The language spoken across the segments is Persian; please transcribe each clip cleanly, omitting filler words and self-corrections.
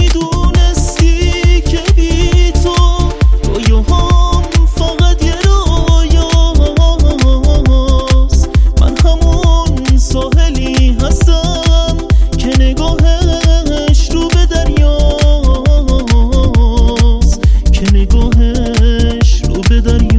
میدونستی که بی تو رویاهام فقط یه رویاست. من همون ساحلی هستم که نگاهش رو به دریاست، که نگاهش رو به دریاست.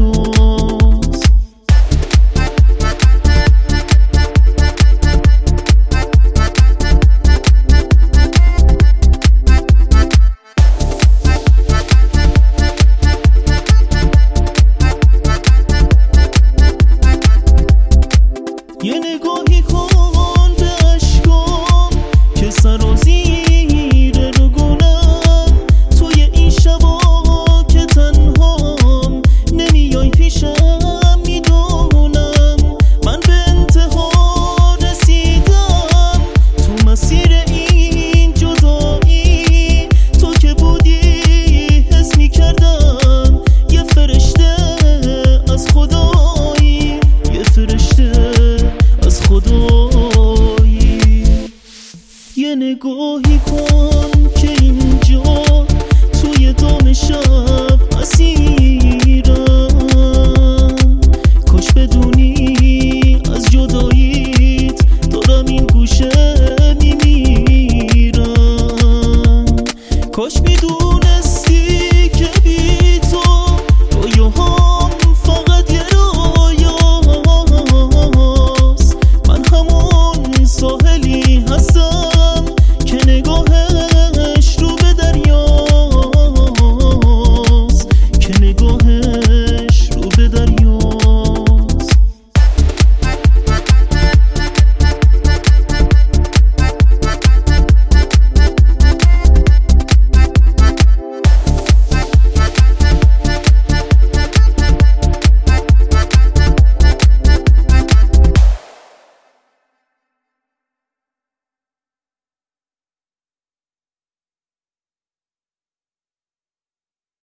یه نگاهی کن به اشکام که سرازیره رو گلم. توی این شبا که تنهام نمیای پیشم میدونم. من به انتها رسیدم تو مسیر این جدایی. تو که بودی حس میکردم یه فرشته از خدایی، یه فرشته از خدایی. یه نگاهی کن که اینجا توی دام شب اسیرم. کاش بدونی از جداییت دارم این گوشه میمیرم. کاش میدونستی که بی تو رویاهام